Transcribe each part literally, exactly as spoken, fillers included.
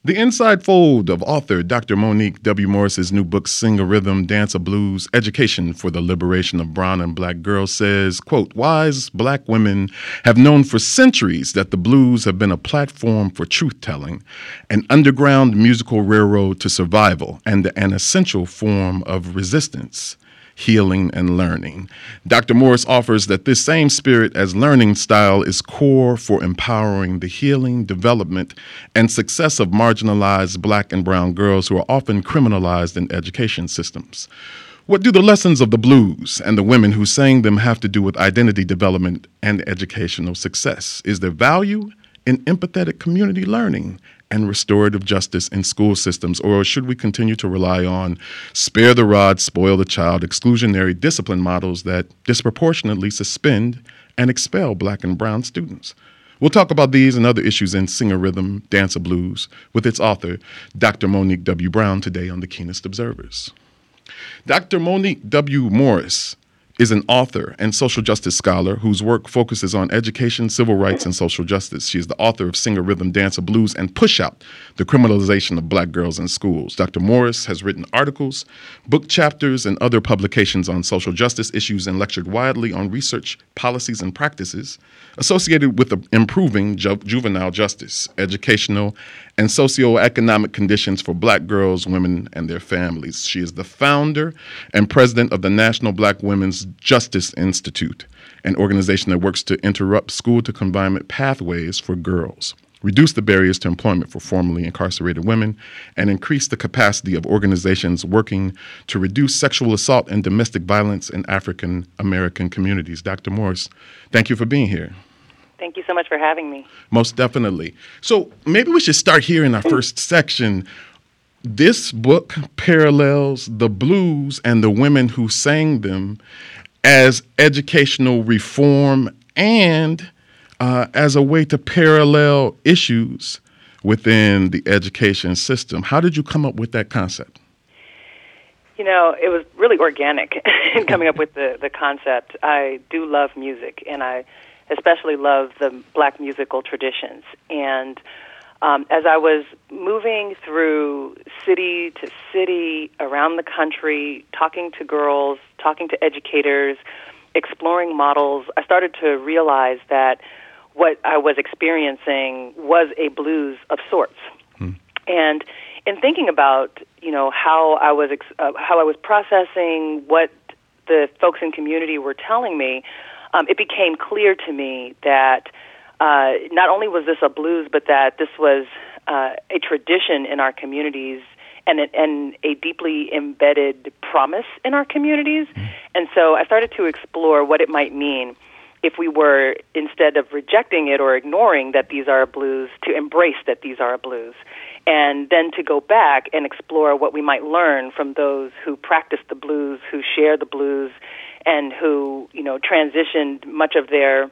The Inside Fold of author Doctor Monique W. Morris's new book, Sing a Rhythm, Dance a Blues, Education for the Liberation of Brown and Black Girls says, quote, wise black women have known for centuries that the blues have been a platform for truth-telling, an underground musical railroad to survival, and an essential form of resistance, healing, and learning. Doctor Morris offers that this same spirit as learning style is core for empowering the healing, development, and success of marginalized black and brown girls who are often criminalized in education systems. What do the lessons of the blues and the women who sang them have to do with identity development and educational success? Is there value in empathetic community learning and restorative justice in school systems, or should we continue to rely on spare the rod, spoil the child, exclusionary discipline models that disproportionately suspend and expel black and brown students? We'll talk about these and other issues in Sing a Rhythm, Dance a Blues with its author, Doctor Monique W. Brown, today on The Keenest Observers. Doctor Monique W. Morris is an author and social justice scholar whose work focuses on education, civil rights, and social justice. She is the author of Sing a Rhythm, Dance a Blues, and Push Out, the criminalization of black girls in schools. Doctor Morris has written articles, book chapters, and other publications on social justice issues and lectured widely on research, policies, and practices associated with improving ju- juvenile justice, educational, and socioeconomic conditions for black girls, women, and their families. She is the founder and president of the National Black Women's Justice Institute, an organization that works to interrupt school-to-confinement pathways for girls, reduce the barriers to employment for formerly incarcerated women, and increase the capacity of organizations working to reduce sexual assault and domestic violence in African American communities. Doctor Morris, thank you for being here. Thank you so much for having me. Most definitely. So maybe we should start here in our first section. This book parallels the blues and the women who sang them as educational reform and uh, as a way to parallel issues within the education system. How did you come up with that concept? You know, it was really organic in coming up with the, the concept. I do love music, and I especially love the black musical traditions. And um, as I was moving through city to city around the country, talking to girls, talking to educators, exploring models, I started to realize that what I was experiencing was a blues of sorts. Hmm. And in thinking about, you know, how I was ex- uh, how I was processing what the folks in community were telling me, Um, it became clear to me that uh, not only was this a blues, but that this was uh, a tradition in our communities and, and a deeply embedded promise in our communities. And so I started to explore what it might mean if we were, instead of rejecting it or ignoring that these are a blues, to embrace that these are a blues. And then to go back and explore what we might learn from those who practice the blues, who share the blues, and who, you know, transitioned much of their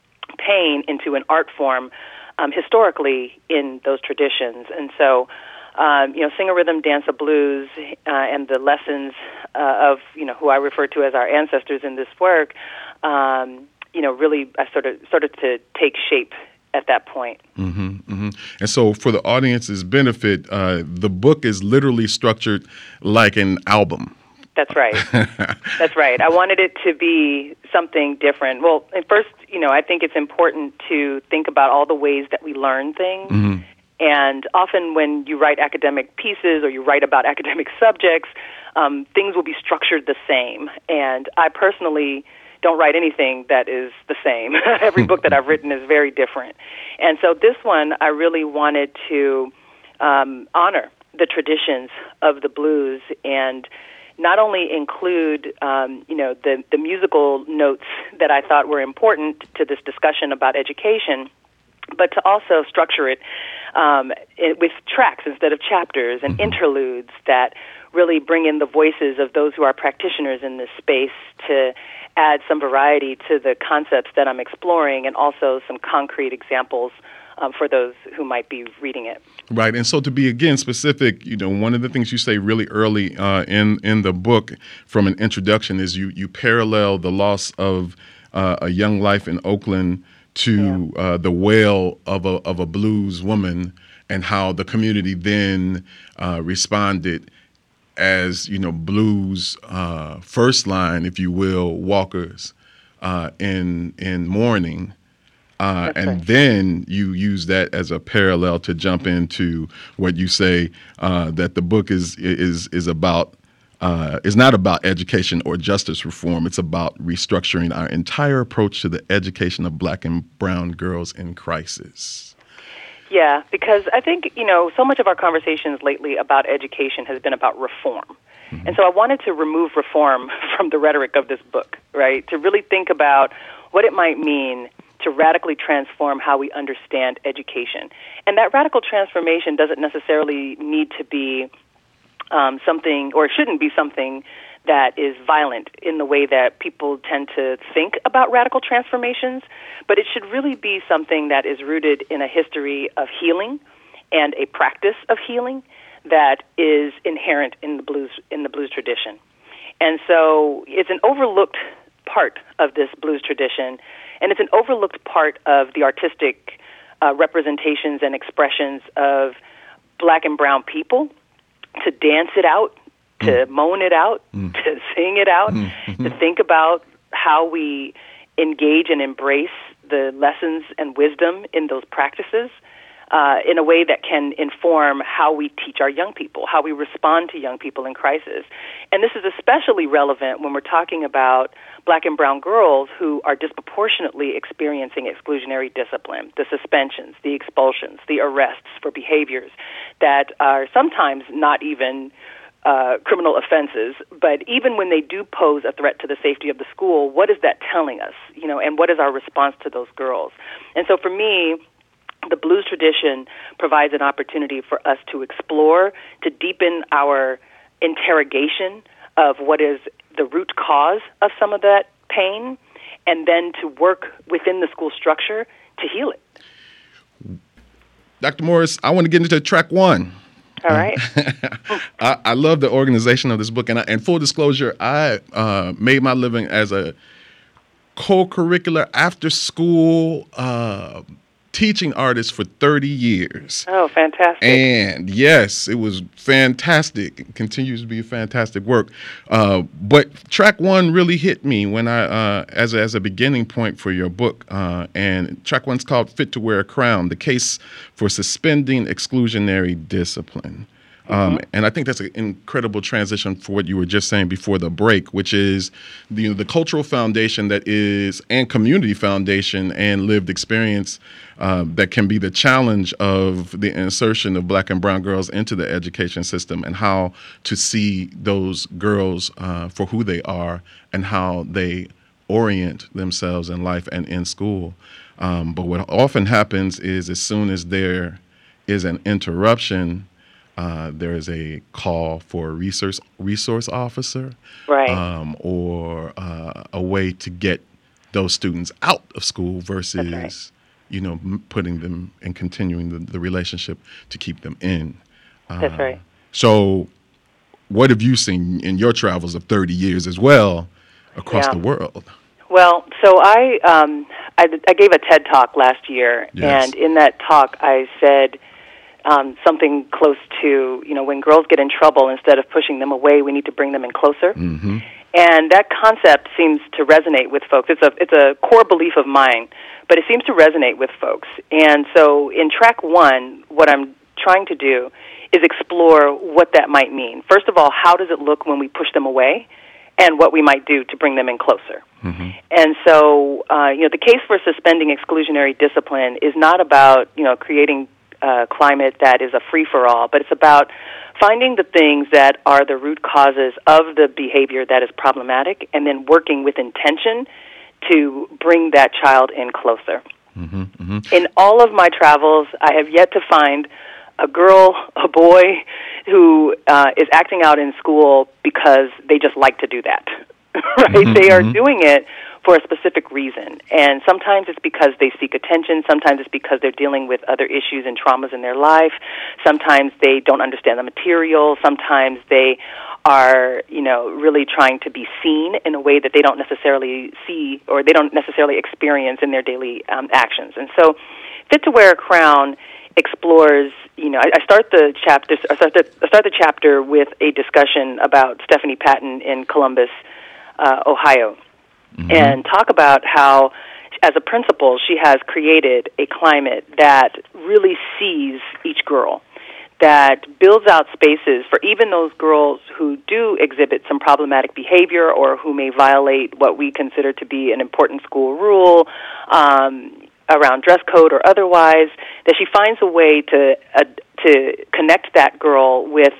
pain into an art form um, historically in those traditions. And so, um, you know, Sing a Rhythm, Dance a Blues, uh, and the lessons uh, of, you know, who I refer to as our ancestors in this work, um, you know, really I sort of started to take shape at that point. Mm-hmm, mm-hmm. And so for the audience's benefit, uh, the book is literally structured like an album. That's right. That's right. I wanted it to be something different. Well, at first, you know, I think it's important to think about all the ways that we learn things. Mm-hmm. And often when you write academic pieces or you write about academic subjects, um, things will be structured the same. And I personally don't write anything that is the same. Every book that I've written is very different. And so this one, I really wanted to um, honor the traditions of the blues and not only include, um, you know, the, the musical notes that I thought were important to this discussion about education, but to also structure it, um, it with tracks instead of chapters and mm-hmm. interludes that really bring in the voices of those who are practitioners in this space to add some variety to the concepts that I'm exploring and also some concrete examples Um, for those who might be reading it. Right. And so to be, again, specific, you know, one of the things you say really early uh, in, in the book from an introduction is you, you parallel the loss of uh, a young life in Oakland to yeah. uh, the wail of a, of a blues woman and how the community then uh, responded as, you know, blues uh, first line, if you will, walkers uh, in in mourning. Uh, and right. then you use that as a parallel to jump into what you say uh, that the book is is is about. Uh, is not about education or justice reform. It's about restructuring our entire approach to the education of black and brown girls in crisis. Yeah, because I think, you know, so much of our conversations lately about education has been about reform. Mm-hmm. And so I wanted to remove reform from the rhetoric of this book, right? To really think about what it might mean to radically transform how we understand education. And that radical transformation doesn't necessarily need to be um, something, or it shouldn't be something that is violent in the way that people tend to think about radical transformations, but it should really be something that is rooted in a history of healing and a practice of healing that is inherent in the blues in the blues tradition. And so it's an overlooked part of this blues tradition, and it's an overlooked part of the artistic uh, representations and expressions of black and brown people, to dance it out, to mm. moan it out, mm. to sing it out, mm-hmm. to think about how we engage and embrace the lessons and wisdom in those practices uh, in a way that can inform how we teach our young people, how we respond to young people in crisis. And this is especially relevant when we're talking about black and brown girls who are disproportionately experiencing exclusionary discipline, the suspensions, the expulsions, the arrests for behaviors that are sometimes not even uh, criminal offenses, but even when they do pose a threat to the safety of the school, what is that telling us, you know, and what is our response to those girls? And so for me, the blues tradition provides an opportunity for us to explore, to deepen our interrogation of what is the root cause of some of that pain, and then to work within the school structure to heal it. Doctor Morris, I want to get into track one. All right. I, I love the organization of this book, and, I, and full disclosure, I uh, made my living as a co-curricular after-school uh, teaching artist for thirty years. Oh, fantastic. And yes, it was fantastic. It continues to be fantastic work. Uh, but track one really hit me when I, uh, as, a, as a beginning point for your book. Uh, and track one's called Fit to Wear a Crown, the case for suspending exclusionary discipline. Um, and I think that's an incredible transition for what you were just saying before the break, which is the, you know, the cultural foundation that is, and community foundation and lived experience uh, that can be the challenge of the insertion of black and brown girls into the education system, and how to see those girls uh, for who they are and how they orient themselves in life and in school. Um, but what often happens is, as soon as there is an interruption, Uh, there is a call for a resource resource officer, right, um, or uh, a way to get those students out of school versus, right. you know, m- putting them and continuing the, the relationship to keep them in. Uh, That's right. So, what have you seen in your travels of thirty years as well across yeah. the world? Well, so I, um, I I gave a TED Talk last year, yes. and in that talk I said Um, something close to, you know, when girls get in trouble, instead of pushing them away, we need to bring them in closer. Mm-hmm. And that concept seems to resonate with folks. It's a it's a core belief of mine, but it seems to resonate with folks. And so in track one, what I'm trying to do is explore what that might mean. First of all, how does it look when we push them away, and what we might do to bring them in closer. Mm-hmm. And so, uh, you know, the case for suspending exclusionary discipline is not about, you know, creating Uh, climate that is a free-for-all, but it's about finding the things that are the root causes of the behavior that is problematic, and then working with intention to bring that child in closer. Mm-hmm, mm-hmm. In all of my travels, I have yet to find a girl, a boy, who uh, is acting out in school because they just like to do that, right? Mm-hmm, they are mm-hmm. doing it for a specific reason. And sometimes it's because they seek attention. Sometimes it's because they're dealing with other issues and traumas in their life. Sometimes they don't understand the material. Sometimes they are, you know, really trying to be seen in a way that they don't necessarily see, or they don't necessarily experience in their daily um, actions. And so Fit to Wear a Crown explores, you know, I, I start the chapter, I start the, I start the chapter with a discussion about Stephanie Patton in Columbus, uh, Ohio, mm-hmm. and talk about how, as a principal, she has created a climate that really sees each girl, that builds out spaces for even those girls who do exhibit some problematic behavior or who may violate what we consider to be an important school rule, um, around dress code or otherwise, that she finds a way to uh, to connect that girl with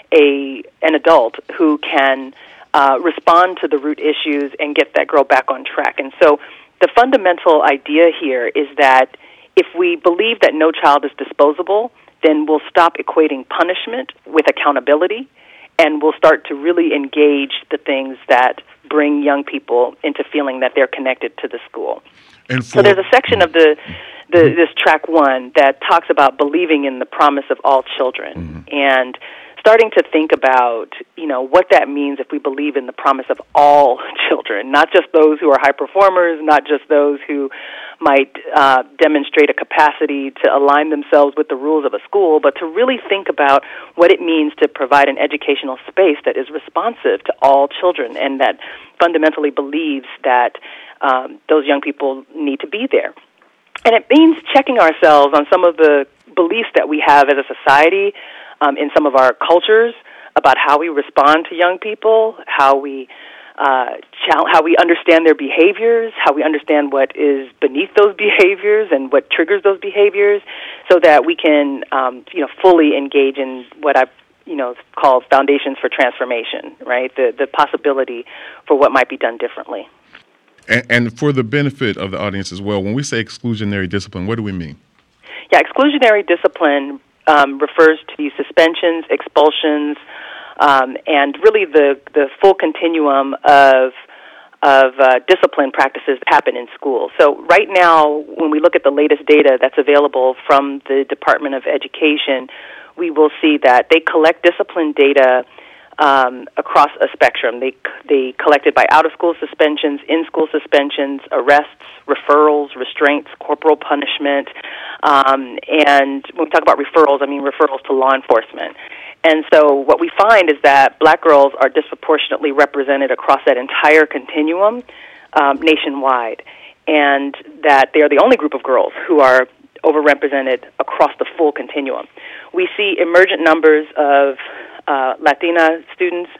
a an adult who can uh, respond to the root issues and get that girl back on track. And so the fundamental idea here is that if we believe that no child is disposable, then we'll stop equating punishment with accountability, and we'll start to really engage the things that bring young people into feeling that they're connected to the school. And so there's a section of the, the this track one that talks about believing in the promise of all children, mm-hmm. and starting to think about, you know, what that means if we believe in the promise of all children, not just those who are high performers, not just those who might uh, demonstrate a capacity to align themselves with the rules of a school, but to really think about what it means to provide an educational space that is responsive to all children and that fundamentally believes that um, those young people need to be there. And it means checking ourselves on some of the beliefs that we have as a society, um, in some of our cultures, about how we respond to young people, how we uh, how we understand their behaviors, how we understand what is beneath those behaviors and what triggers those behaviors, so that we can um, you know fully engage in what I've you know called foundations for transformation, right? The the possibility for what might be done differently. And, and for the benefit of the audience as well, when we say exclusionary discipline, what do we mean? Yeah, exclusionary discipline um, refers to the suspensions, expulsions, um, and really the, the full continuum of of uh, discipline practices that happen in schools. So right now, when we look at the latest data that's available from the Department of Education, we will see that they collect discipline data Um, across a spectrum. They they collected by out-of-school suspensions, in-school suspensions, arrests, referrals, restraints, corporal punishment, um, and when we talk about referrals, I mean referrals to law enforcement. And so what we find is that black girls are disproportionately represented across that entire continuum um, nationwide, and that they are the only group of girls who are overrepresented across the full continuum. We see emergent numbers of Uh, Latina students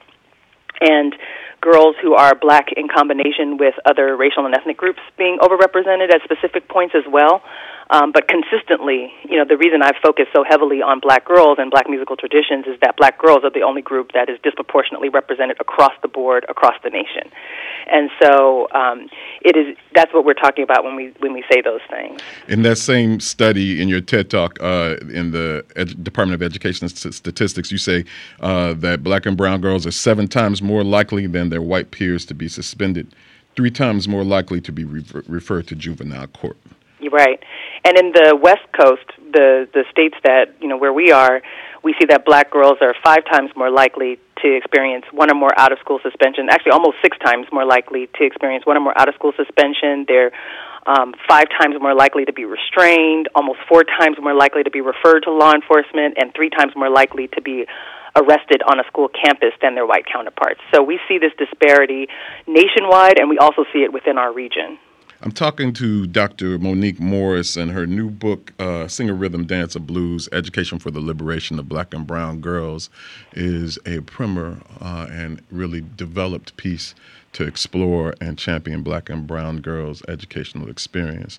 and girls who are black in combination with other racial and ethnic groups being overrepresented at specific points as well. Um, but consistently, you know, the reason I've focused so heavily on black girls and black musical traditions is that black girls are the only group that is disproportionately represented across the board, across the nation. And so um, it is. That's what we're talking about when we when we say those things. In that same study, in your TED Talk, uh, in the Ed- Department of Education st- statistics, you say uh, that black and brown girls are seven times more likely than their white peers to be suspended, three times more likely to be re- referred to juvenile court. You're right. And in the West Coast, the the states that, you know, where we are, we see that black girls are five times more likely to experience one or more out-of-school suspension, actually almost six times more likely to experience one or more out-of-school suspension. They're um, five times more likely to be restrained, almost four times more likely to be referred to law enforcement, and three times more likely to be arrested on a school campus than their white counterparts. So we see this disparity nationwide, and we also see it within our region. I'm talking to Doctor Monique Morris, and her new book, uh, Sing a Rhythm, Dance a Blues, Education for the Liberation of Black and Brown Girls, is a primer uh, and really developed piece to explore and champion black and brown girls' educational experience.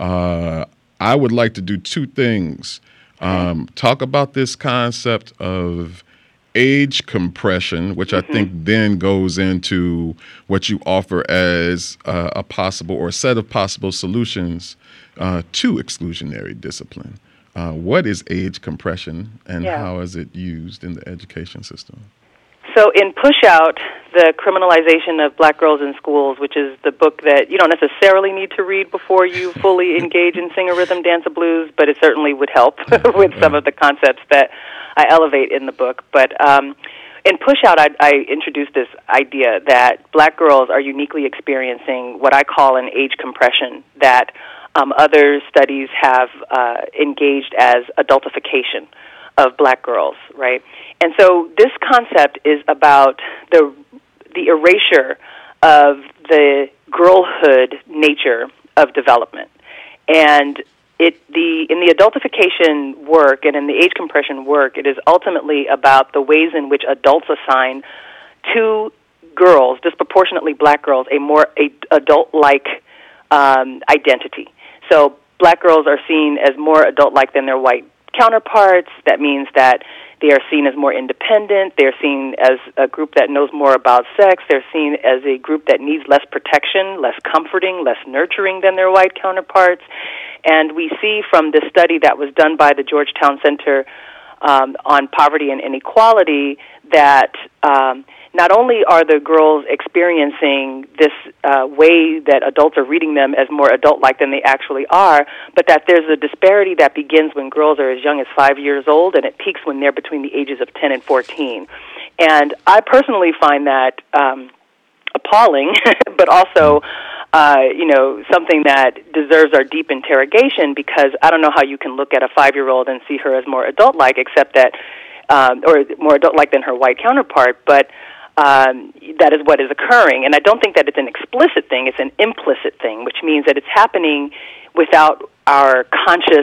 Uh, I would like to do two things. Um, talk about this concept of age compression, which mm-hmm. I think then goes into what you offer as uh, a possible or a set of possible solutions uh, to exclusionary discipline. Uh, what is age compression, and yeah. how is it used in the education system? So in Push Out, the criminalization of black girls in schools, which is the book that you don't necessarily need to read before you fully engage in Sing a Rhythm, Dance a Blues, but it certainly would help with some of the concepts that I elevate in the book. But um, in Push Out, I, I introduced this idea that black girls are uniquely experiencing what I call an age compression that Um, other studies have uh, engaged as adultification of black girls, right? And so this concept is about the the erasure of the girlhood nature of development. And it the in the adultification work and in the age compression work, it is ultimately about the ways in which adults assign to girls, disproportionately black girls, a more a adult-like um, identity. So black girls are seen as more adult-like than their white counterparts. That means that they are seen as more independent. They're seen as a group that knows more about sex. They're seen as a group that needs less protection, less comforting, less nurturing than their white counterparts. And we see from this study that was done by the Georgetown Center um, on Poverty and Inequality that um, not only are the girls experiencing this uh, way that adults are reading them as more adult-like than they actually are, but that there's a disparity that begins when girls are as young as five years old, and it peaks when they're between the ages of ten and fourteen. And I personally find that um, appalling, but also uh, you know, something that deserves our deep interrogation, because I don't know how you can look at a five-year-old and see her as more adult-like, except that, um, or more adult-like than her white counterpart, but Um, that is what is occurring. And I don't think that it's an explicit thing, it's an implicit thing, which means that it's happening without our conscious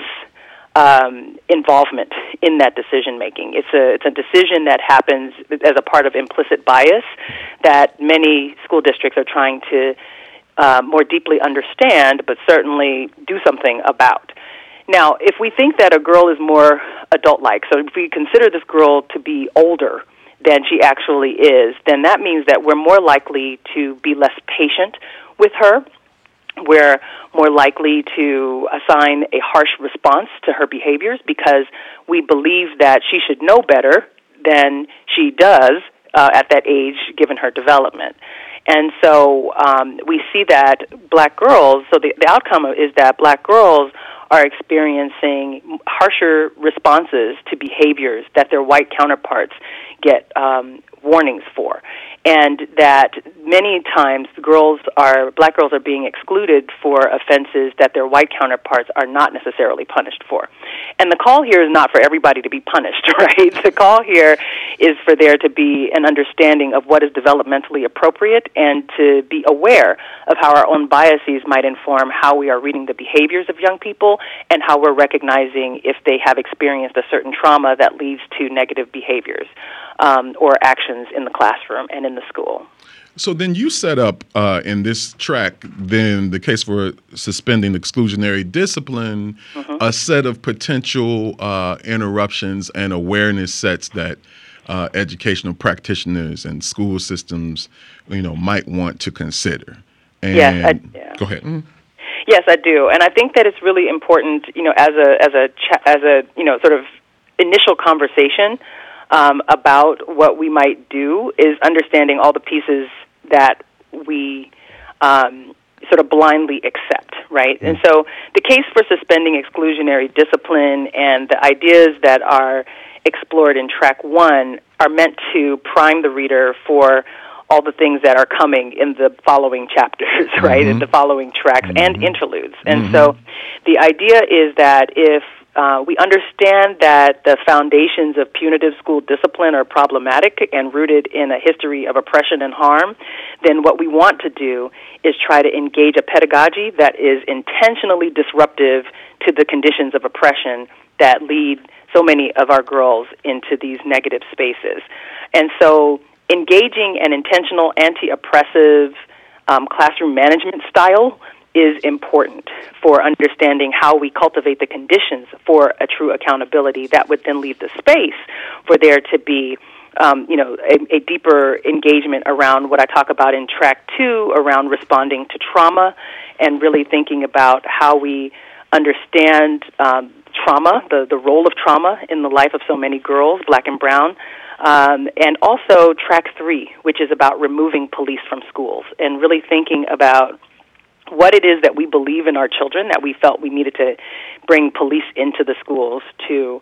um, involvement in that decision-making. It's a, it's a decision that happens as a part of implicit bias that many school districts are trying to uh, more deeply understand, but certainly do something about. Now, if we think that a girl is more adult-like, so if we consider this girl to be older than she actually is, then that means that we're more likely to be less patient with her. We're more likely to assign a harsh response to her behaviors because we believe that she should know better than she does uh, at that age, given her development. And so um, we see that black girls, so the, the outcome is that black girls are experiencing harsher responses to behaviors that their white counterparts get um, warnings for, and that many times girls are black girls are being excluded for offenses that their white counterparts are not necessarily punished for. And the call here is not for everybody to be punished, right? The call here is for there to be an understanding of what is developmentally appropriate and to be aware of how our own biases might inform how we are reading the behaviors of young people and how we're recognizing if they have experienced a certain trauma that leads to negative behaviors um, or actions in the classroom and in the school. So then you set up uh, in this track, then the case for suspending exclusionary discipline, mm-hmm. a set of potential uh, interruptions and awareness sets that uh, educational practitioners and school systems, you know, might want to consider. And yes, I, yeah. Go ahead. Mm-hmm. Yes, I do, and I think that it's really important, you know, as a as a as a you know sort of initial conversation um, about what we might do is understanding all the pieces that we um, sort of blindly accept, right? Mm-hmm. And so the case for suspending exclusionary discipline and the ideas that are explored in track one are meant to prime the reader for all the things that are coming in the following chapters, right, mm-hmm. in the following tracks mm-hmm. and interludes. And mm-hmm. so the idea is that if uh, we understand that the foundations of punitive school discipline are problematic and rooted in a history of oppression and harm, then what we want to do is try to engage a pedagogy that is intentionally disruptive to the conditions of oppression that lead so many of our girls into these negative spaces. And so engaging an intentional anti-oppressive um, classroom management style is important for understanding how we cultivate the conditions for a true accountability that would then leave the space for there to be um, you know, a, a deeper engagement around what I talk about in track two around responding to trauma and really thinking about how we understand um, trauma, the, the role of trauma in the life of so many girls, black and brown. Um, and also track three, which is about removing police from schools and really thinking about what it is that we believe in our children, that we felt we needed to bring police into the schools to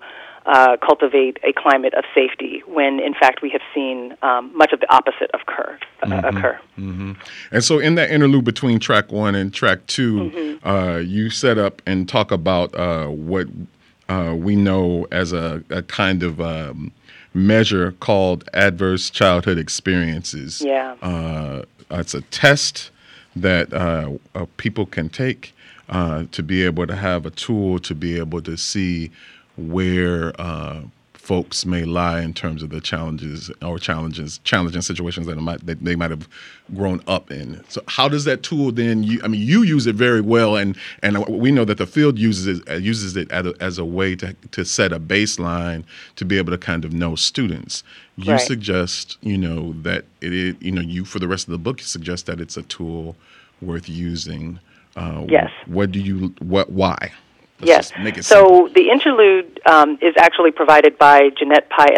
uh, cultivate a climate of safety when, in fact, we have seen um, much of the opposite occur. Uh, mm-hmm. occur. Mm-hmm. And so in that interlude between track one and track two, mm-hmm. uh, you set up and talk about uh, what uh, we know as a, a kind of um, measure called adverse childhood experiences. Yeah. Uh, it's a test that uh, uh, people can take uh, to be able to have a tool to be able to see where uh, folks may lie in terms of the challenges or challenges, challenging situations that, might, that they might have grown up in. So how does that tool then, you, I mean, you use it very well, and, and we know that the field uses it, uh, uses it as a, as a way to, to set a baseline to be able to kind of know students. You right. suggest, you know, that it is, you know, you, for the rest of the book, you suggest that it's a tool worth using. Uh, yes. What do you, what, why? Let's yes. Make it so simple. The interlude um, is actually provided by Jeanette Pye.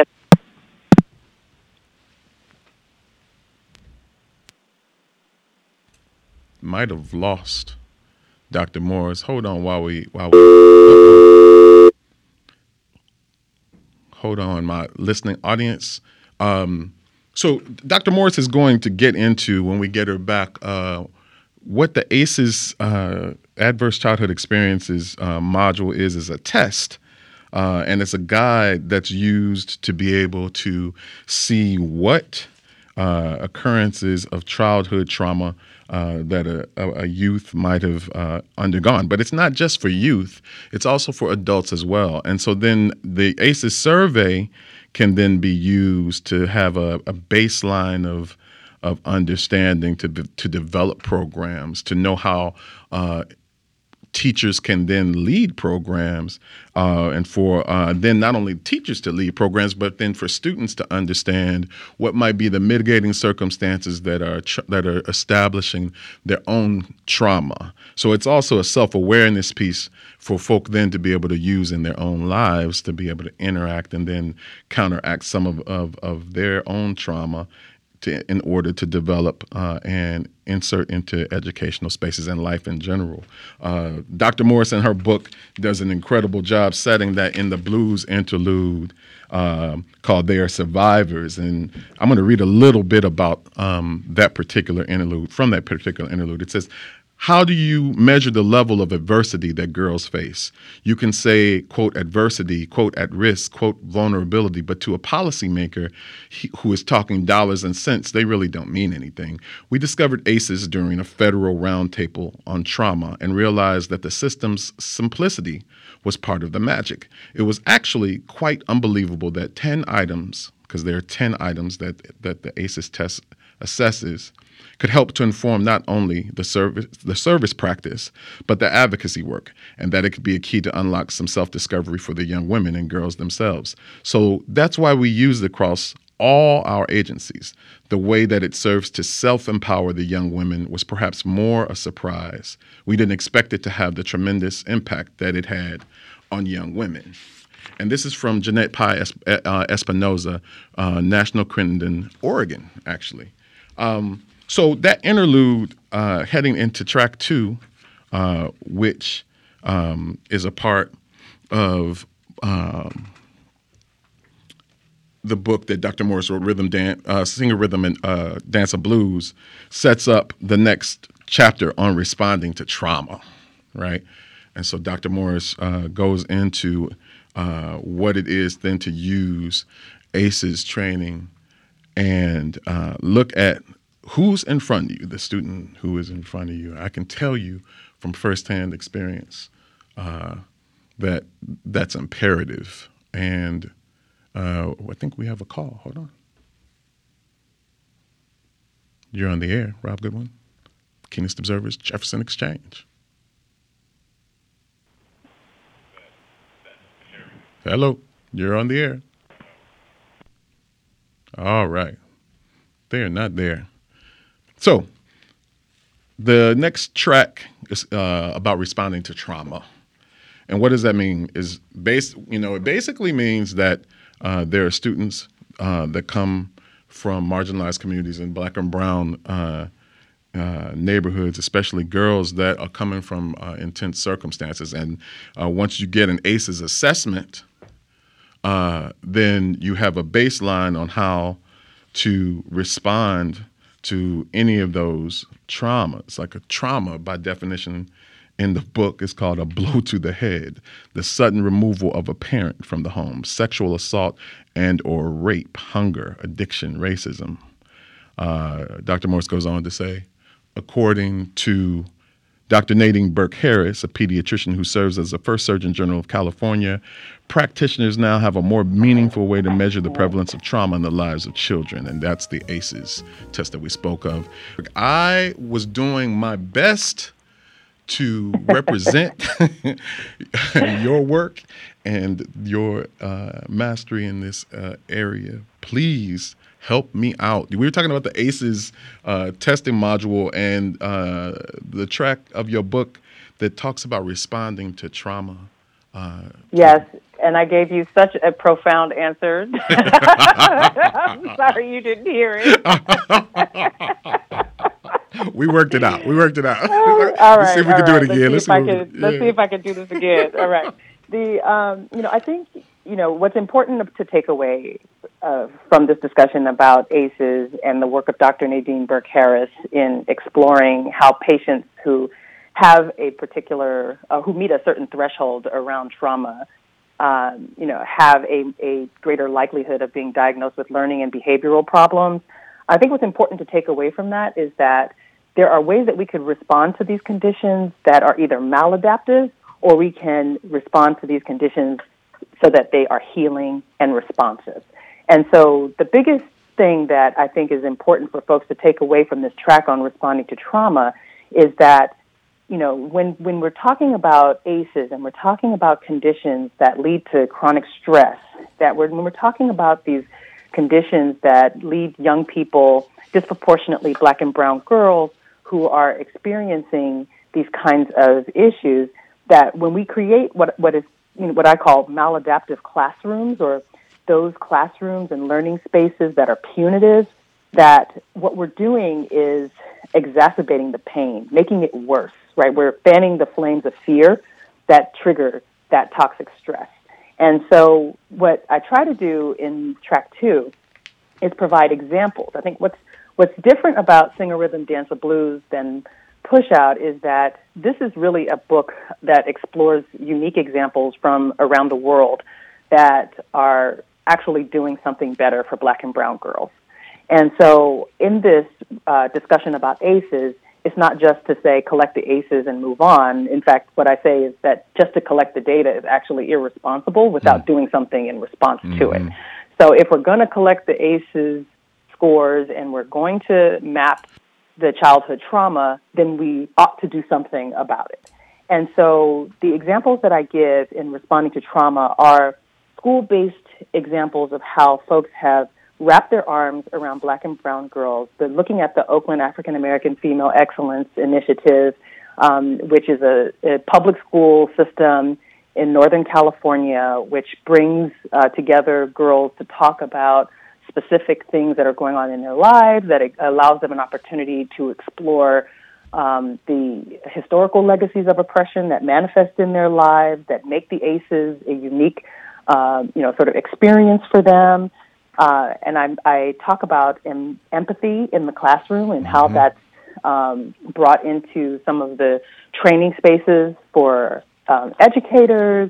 Might have lost Doctor Morris. Hold on while we while we hold on, my listening audience. Um, so Doctor Morris is going to get into, when we get her back, uh, what the ACEs uh, Adverse Childhood Experiences uh, module is is a test, uh, and it's a guide that's used to be able to see what uh, occurrences of childhood trauma uh, that a, a youth might have uh, undergone. But it's not just for youth; it's also for adults as well. And so then the ACEs survey can then be used to have a, a baseline of of understanding to to develop programs, to know how uh, teachers can then lead programs, uh, and for uh, then not only teachers to lead programs, but then for students to understand what might be the mitigating circumstances that are tr- that are establishing their own trauma. So it's also a self-awareness piece for folk then to be able to use in their own lives to be able to interact and then counteract some of, of, of their own trauma To, in order to develop uh, and insert into educational spaces and life in general. Uh, Doctor Morris in her book does an incredible job setting that in the blues interlude um, called They Are Survivors. And I'm going to read a little bit about um, that particular interlude, from that particular interlude. It says, how do you measure the level of adversity that girls face? You can say, quote, adversity, quote, at risk, quote, vulnerability, but to a policymaker he, who is talking dollars and cents, they really don't mean anything. We discovered ACEs during a federal roundtable on trauma and realized that the system's simplicity was part of the magic. It was actually quite unbelievable that ten items, because there are ten items that, that the ACEs test assesses, could help to inform not only the service the service practice, but the advocacy work, and that it could be a key to unlock some self-discovery for the young women and girls themselves. So that's why we use it across all our agencies. The way that it serves to self-empower the young women was perhaps more a surprise. We didn't expect it to have the tremendous impact that it had on young women. And this is from Jeanette Pye uh, Espinoza, uh, National Crittenden, Oregon, actually. Um, So that interlude uh, heading into track two, uh, which um, is a part of um, the book that Doctor Morris wrote, Rhythm Dan- uh, Singer Rhythm and uh, Dance of Blues, sets up the next chapter on responding to trauma, right? And so Doctor Morris uh, goes into uh, what it is then to use ACEs training and uh, look at who's in front of you, the student who is in front of you. I can tell you from firsthand experience uh, that that's imperative. And uh, I think we have a call. Hold on. You're on the air, Rob Goodwin, Keenest Observers, Jefferson Exchange. Hello, you're on the air. All right. They're not there. So the next track is uh, about responding to trauma. And what does that mean? Is base, you know, it basically means that uh, there are students uh, that come from marginalized communities in Black and brown uh, uh, neighborhoods, especially girls that are coming from uh, intense circumstances. And uh, once you get an ACEs assessment, uh, then you have a baseline on how to respond to any of those traumas. Like a trauma, by definition, in the book is called a blow to the head, the sudden removal of a parent from the home, sexual assault and or rape, hunger, addiction, racism. Uh, Doctor Morse goes on to say, according to Doctor Nadine Burke-Harris, a pediatrician who serves as the first Surgeon General of California, practitioners now have a more meaningful way to measure the prevalence of trauma in the lives of children, and that's the A C Es test that we spoke of. I was doing my best to represent your work and your uh, mastery in this uh, area. Please help me out. We were talking about the A C Es uh, testing module and uh, the track of your book that talks about responding to trauma. Uh, yes, and I gave you such a profound answer. I'm sorry you didn't hear it. We worked it out. We worked it out. All right. Let's see if we can do it again. Let's, let's, see, if I can, let's see if I can do this again. All right. The um, you know, I think you know what's important to take away uh, from this discussion about A C Es and the work of Doctor Nadine Burke-Harris in exploring how patients who have a particular, uh, who meet a certain threshold around trauma, um, you know, have a, a greater likelihood of being diagnosed with learning and behavioral problems. I think what's important to take away from that is that there are ways that we could respond to these conditions that are either maladaptive, or we can respond to these conditions so that they are healing and responsive. And so the biggest thing that I think is important for folks to take away from this track on responding to trauma is that, you know, when, when we're talking about A C Es and we're talking about conditions that lead to chronic stress, that we're, when we're talking about these conditions that lead young people, disproportionately Black and brown girls, who are experiencing these kinds of issues, that when we create what what is you know, what I call maladaptive classrooms, or those classrooms and learning spaces that are punitive, that what we're doing is exacerbating the pain, making it worse, right? We're fanning the flames of fear that trigger that toxic stress. And so what I try to do in track two is provide examples. I think what's what's different about Sing a Rhythm, Dance a Blues than Push Out is that this is really a book that explores unique examples from around the world that are actually doing something better for Black and brown girls. And so in this uh, discussion about A C Es, it's not just to say collect the A C Es and move on. In fact, what I say is that just to collect the data is actually irresponsible without mm. doing something in response mm-hmm. to it. So if we're going to collect the A C Es scores and we're going to map the childhood trauma, then we ought to do something about it. And so the examples that I give in responding to trauma are school-based examples of how folks have wrapped their arms around Black and brown girls. They're looking at the Oakland African American Female Excellence Initiative, um, which is a, a public school system in Northern California, which brings uh, together girls to talk about specific things that are going on in their lives, that it allows them an opportunity to explore um, the historical legacies of oppression that manifest in their lives, that make the A C Es a unique, uh, you know, sort of experience for them. Uh, and I, I talk about em- empathy in the classroom and how mm-hmm. that's um, brought into some of the training spaces for um, educators.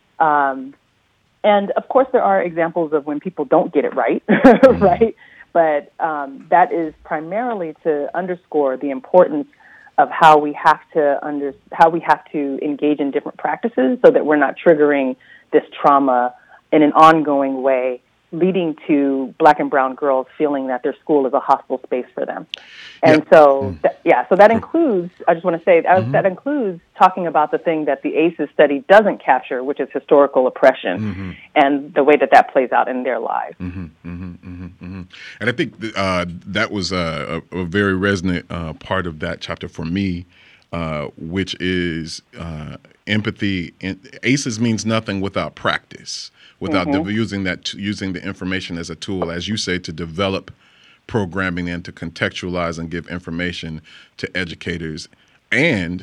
Um, and, of course, there are examples of when people don't get it right, mm-hmm. right? But um, that is primarily to underscore the importance of how we have to under, how we have to engage in different practices so that we're not triggering this trauma in an ongoing way, leading to Black and brown girls feeling that their school is a hostile space for them. And yeah. so, th- yeah, so that includes, I just want to say, that, mm-hmm. that includes talking about the thing that the A C Es study doesn't capture, which is historical oppression, mm-hmm. and the way that that plays out in their lives. Mm-hmm, mm-hmm, mm-hmm, mm-hmm. And I think th- uh, that was a, a, a very resonant uh, part of that chapter for me, uh, which is uh, empathy. In, A C Es means nothing without practice. Without mm-hmm. de- using that, t- using the information as a tool, as you say, to develop programming and to contextualize and give information to educators and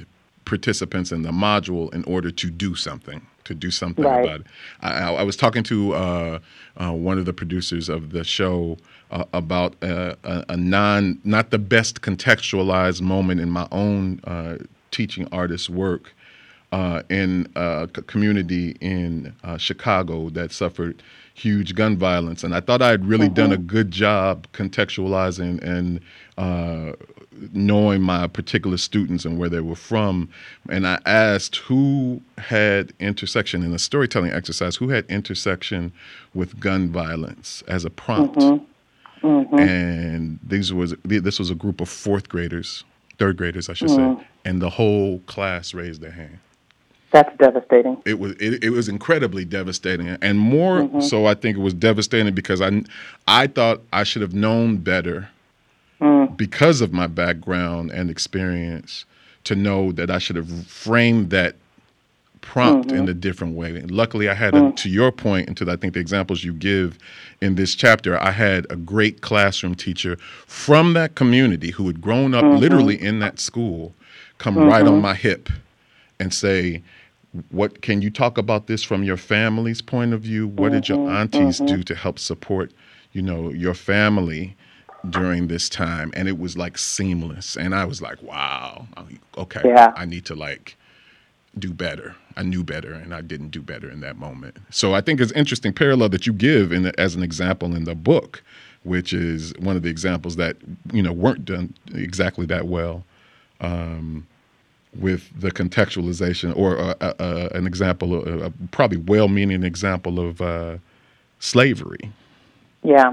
participants in the module in order to do something, to do something Right. about it. I, I I was talking to uh, uh, one of the producers of the show uh, about uh, a, a non, not the best contextualized moment in my own uh, teaching artist work uh, in a c- community in uh, Chicago that suffered huge gun violence. And I thought I had really done a good job contextualizing and uh, knowing my particular students and where they were from. And I asked who had intersection in a storytelling exercise, who had intersection with gun violence as a prompt. Mm-hmm. Mm-hmm. And these was this was a group of fourth graders, third graders, I should mm. say, and the whole class raised their hand. That's devastating. It was it, it was incredibly devastating, and more mm-hmm. so, I think it was devastating because I I thought I should have known better mm. because of my background and experience to know that I should have framed that prompt mm-hmm. in a different way. And luckily, I had, mm. a, to your point, and to I think the examples you give in this chapter, I had a great classroom teacher from that community who had grown up mm-hmm. literally in that school come mm-hmm. right on my hip and say, what can you talk about this from your family's point of view? What mm-hmm, did your aunties mm-hmm. do to help support, you know, your family during this time? And it was like seamless. And I was like, wow, okay, yeah. I need to like do better. I knew better and I didn't do better in that moment. So I think it's interesting parallel that you give in the, as an example in the book, which is one of the examples that, you know, weren't done exactly that well. Um, with the contextualization or uh, uh, an example, of, uh, probably well-meaning example of uh, slavery. Yeah.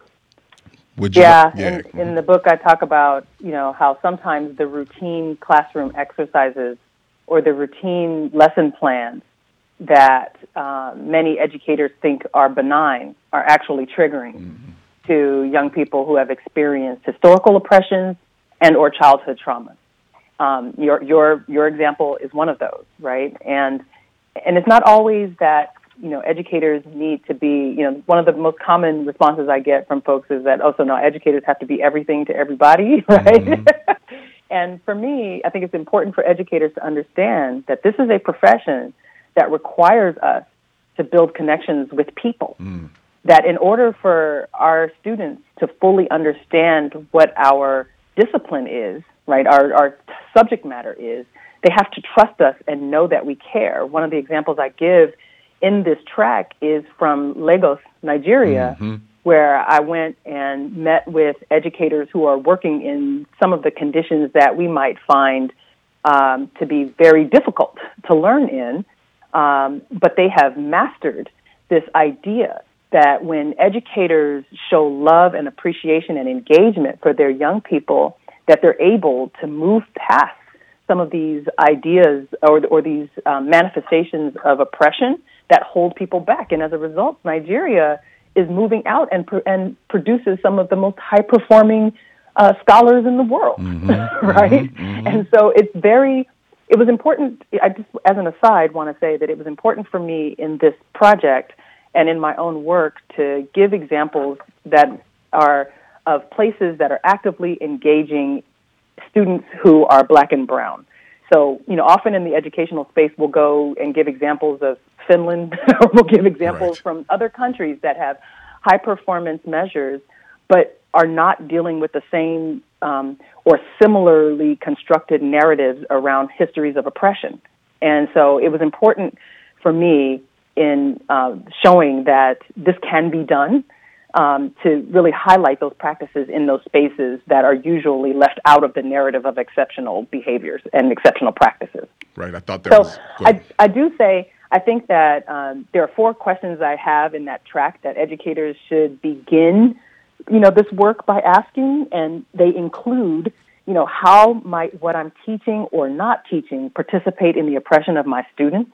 Would you yeah, like, yeah. In, in the book I talk about, you know, how sometimes the routine classroom exercises or the routine lesson plans that uh, many educators think are benign are actually triggering mm-hmm. to young people who have experienced historical oppressions and or childhood trauma. Um, your your your example is one of those, right? And and it's not always that, you know, educators need to be, you know, one of the most common responses I get from folks is that, oh, so now educators have to be everything to everybody, right? Mm-hmm. And for me, I think it's important for educators to understand that this is a profession that requires us to build connections with people. Mm. That in order for our students to fully understand what our discipline is, right, our, our subject matter is, they have to trust us and know that we care. One of the examples I give in this track is from Lagos, Nigeria, mm-hmm. where I went and met with educators who are working in some of the conditions that we might find um, to be very difficult to learn in, um, but they have mastered this idea that when educators show love and appreciation and engagement for their young people, that they're able to move past some of these ideas or, or these um, manifestations of oppression that hold people back. And as a result, Nigeria is moving out and pr- and produces some of the most high-performing uh, scholars in the world, mm-hmm, right? Mm-hmm, mm-hmm. And so it's very, it was important, I just, as an aside, want to say that it was important for me in this project and in my own work to give examples that are of places that are actively engaging students who are Black and brown. So, you know, often in the educational space, we'll go and give examples of Finland, or we'll give examples right. from other countries that have high performance measures, but are not dealing with the same um, or similarly constructed narratives around histories of oppression. And so it was important for me in uh, showing that this can be done, Um, to really highlight those practices in those spaces that are usually left out of the narrative of exceptional behaviors and exceptional practices. Right. I thought that so was So I, I do say, I think that um, there are four questions I have in that track that educators should begin, you know, this work by asking, and they include, you know, how might what I'm teaching or not teaching participate in the oppression of my students?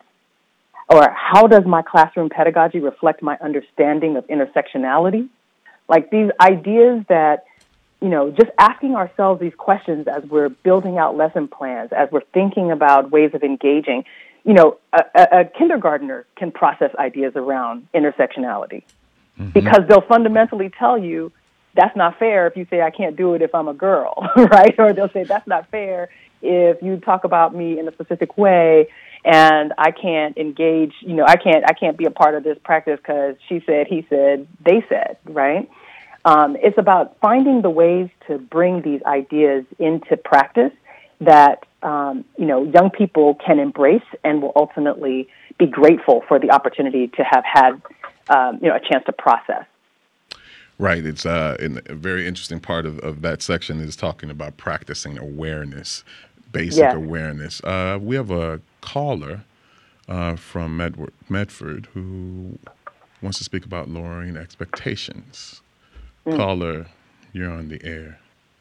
Or how does my classroom pedagogy reflect my understanding of intersectionality? Like these ideas that, you know, just asking ourselves these questions as we're building out lesson plans, as we're thinking about ways of engaging, you know, a, a, a kindergartner can process ideas around intersectionality mm-hmm. because they'll fundamentally tell you that's not fair if you say I can't do it if I'm a girl, right? Or they'll say that's not fair if you talk about me in a specific way and I can't engage, you know, I can't I can't be a part of this practice because she said, he said, they said, right? Um, it's about finding the ways to bring these ideas into practice that, um, you know, young people can embrace and will ultimately be grateful for the opportunity to have had, um, you know, a chance to process. Right. It's uh, in a very interesting part of, of that section is talking about practicing awareness, basic yes. awareness. Uh, we have a caller uh, from Medward, Medford who wants to speak about lowering expectations. Mm. Caller, you're on the air.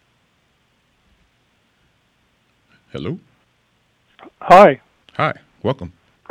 Hello? Hi. Hi. Welcome.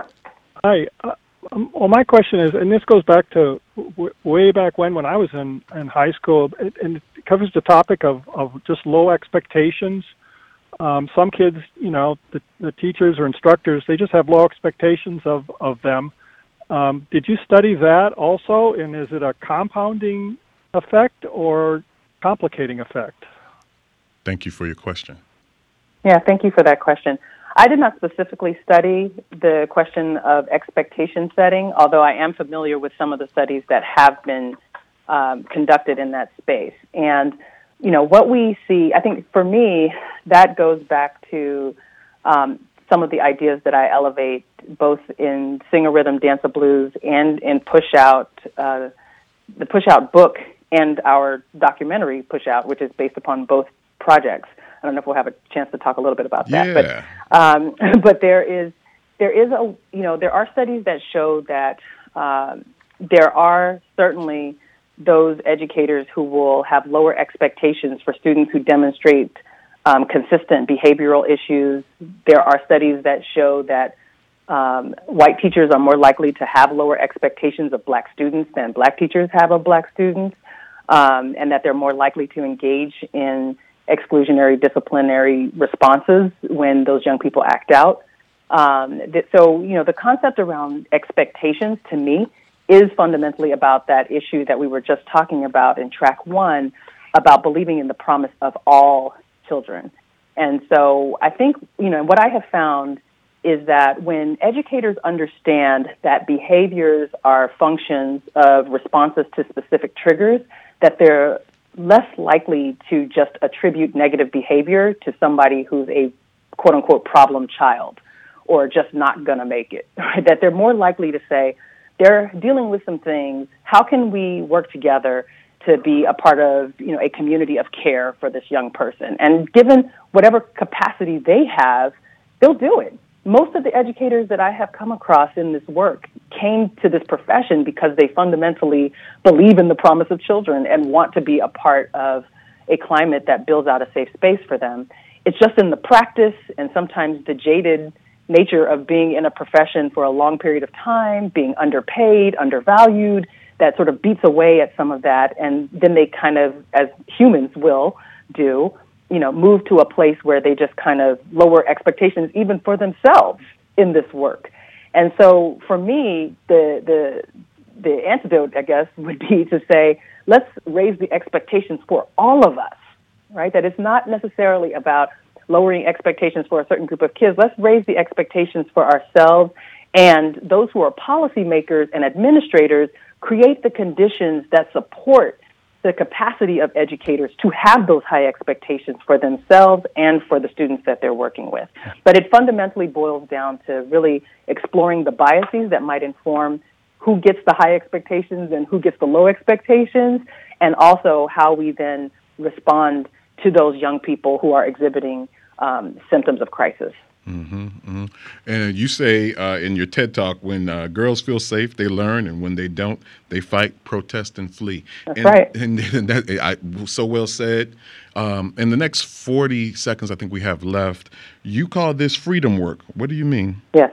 Hi. Uh, um, well, my question is, and this goes back to w- way back when, when I was in, in high school, it, and it covers the topic of, of just low expectations. Um, some kids, you know, the, the teachers or instructors, they just have low expectations of, of them. Um, did you study that also, and is it a compounding effect or complicating effect? Thank you for your question. Yeah, thank you for that question. I did not specifically study the question of expectation setting, although I am familiar with some of the studies that have been um, conducted in that space. And, you know, what we see, I think for me, that goes back to um, some of the ideas that I elevate both in Sing a Rhythm, Dance a Blues, and in Push Out, uh, the Push Out book and our documentary Push Out, which is based upon both projects. I don't know if we'll have a chance to talk a little bit about that, yeah. but um, but there is there is a you know there are studies that show that um, there are certainly those educators who will have lower expectations for students who demonstrate um, consistent behavioral issues. There are studies that show that um, white teachers are more likely to have lower expectations of black students than black teachers have of black students, um, and that they're more likely to engage in exclusionary disciplinary responses when those young people act out. Um, that, so, you know, the concept around expectations to me is fundamentally about that issue that we were just talking about in track one, about believing in the promise of all children. And so I think, you know, what I have found is that when educators understand that behaviors are functions of responses to specific triggers, that they're less likely to just attribute negative behavior to somebody who's a quote-unquote problem child or just not going to make it, right? That they're more likely to say, they're dealing with some things, how can we work together to be a part of, you know, a community of care for this young person? And given whatever capacity they have, they'll do it. Most of the educators that I have come across in this work came to this profession because they fundamentally believe in the promise of children and want to be a part of a climate that builds out a safe space for them. It's just in the practice and sometimes the jaded nature of being in a profession for a long period of time, being underpaid, undervalued, that sort of beats away at some of that. And then they kind of, as humans will do, you know, move to a place where they just kind of lower expectations even for themselves in this work. And so for me, the the the antidote, I guess, would be to say, let's raise the expectations for all of us, right? That it's not necessarily about lowering expectations for a certain group of kids. Let's raise the expectations for ourselves, and those who are policymakers and administrators create the conditions that support the capacity of educators to have those high expectations for themselves and for the students that they're working with. But it fundamentally boils down to really exploring the biases that might inform who gets the high expectations and who gets the low expectations, and also how we then respond to those young people who are exhibiting um, symptoms of crisis. Mm-hmm, mm-hmm. And you say uh, in your TED Talk, when uh, girls feel safe, they learn, and when they don't, they fight, protest, and flee. That's and, right. And, and that, I, so well said. Um, in the next forty seconds I think we have left, you call this freedom work. What do you mean? Yes.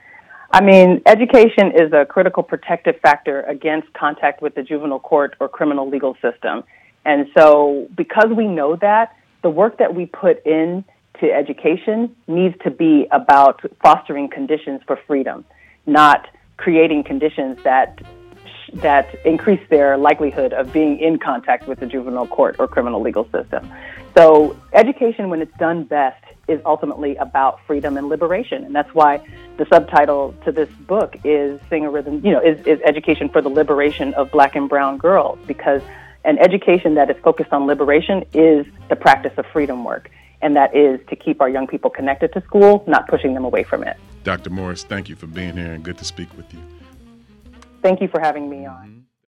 I mean, education is a critical protective factor against contact with the juvenile court or criminal legal system. And so because we know that, the work that we put in to education needs to be about fostering conditions for freedom, not creating conditions that that increase their likelihood of being in contact with the juvenile court or criminal legal system. So education, when it's done best, is ultimately about freedom and liberation. And that's why the subtitle to this book is Sing a Rhythm, you know, is, is Education for the Liberation of Black and Brown Girls, because an education that is focused on liberation is the practice of freedom work. And that is to keep our young people connected to school, not pushing them away from it. Doctor Morris, thank you for being here and good to speak with you. Thank you for having me on.